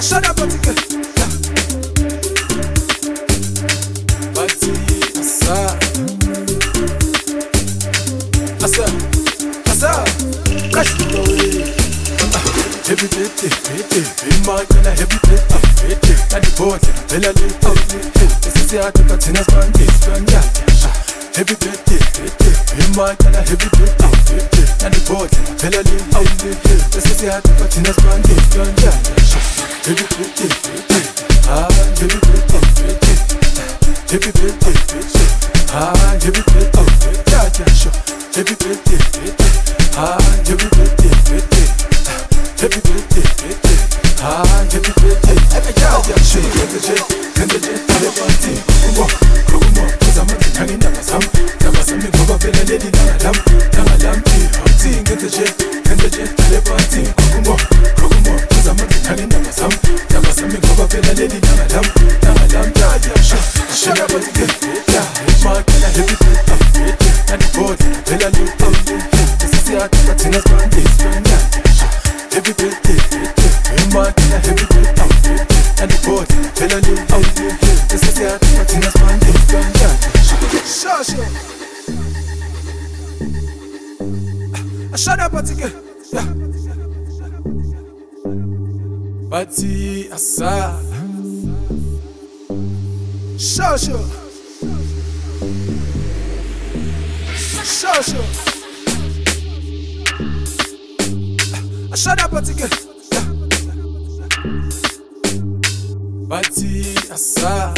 Shut up, Patika. Bati, asa, cash it away. Heavy birthday, in my gonna heavy birthday, and the board, Bella Lee, this is the art of a tennis band, heavy birthday, in my gonna heavy birthday, and the board, Bella Lee, this is the art of a tennis band, heavy birthday, heavy birthday, heavy birthday, heavy birthday, heavy birthday, heavy birthday. Happy birthday, happy birthday. She can the party. Come on, cause I'm hanging up some. Some go up in a lady lamp. Sing get the jet, can the party. Come on, cause I'm hanging up some. Some go up in a lady lamp. Shut up, but again, my kind of heavy birthday. And the board, Bella Lee, this is the art of a tennis band. Happy birthday, in my happy birthday, and the board, Bella Lee, this is the art of a tennis band. Shut up, Patika. Bati, asa. Shasha. Shut up, Patika. Bati, asa.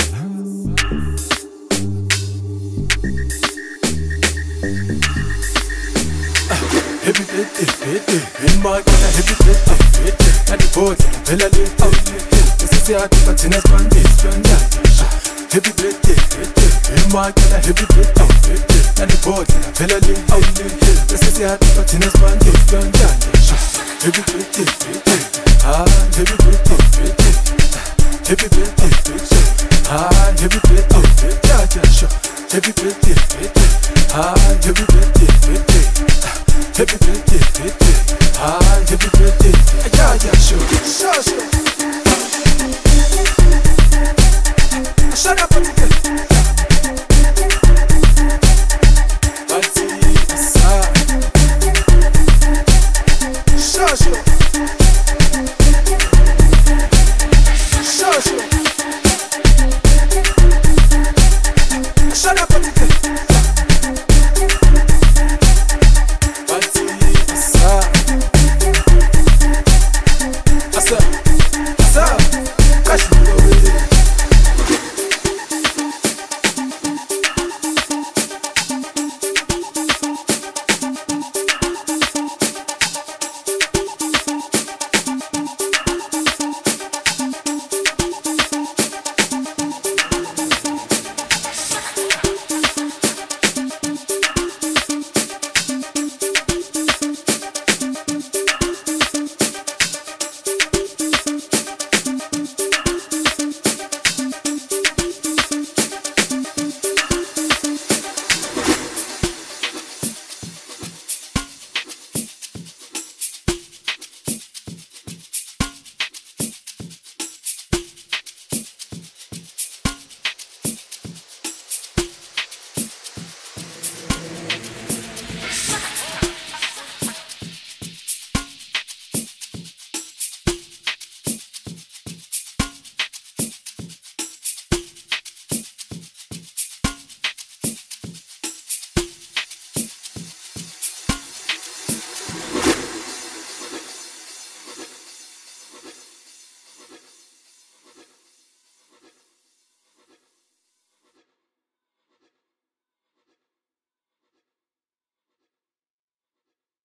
Happy birthday, in my gonna happy birthday, and the board, Bella Lee, this is the art of a tennis band. Happy birthday, in my gonna happy birthday, and the board, Bella Lee, this is the art of a tennis band. Happy birthday, happy birthday, happy birthday, happy birthday, happy birthday, happy birthday. Happy birthday, happy birthday, sure.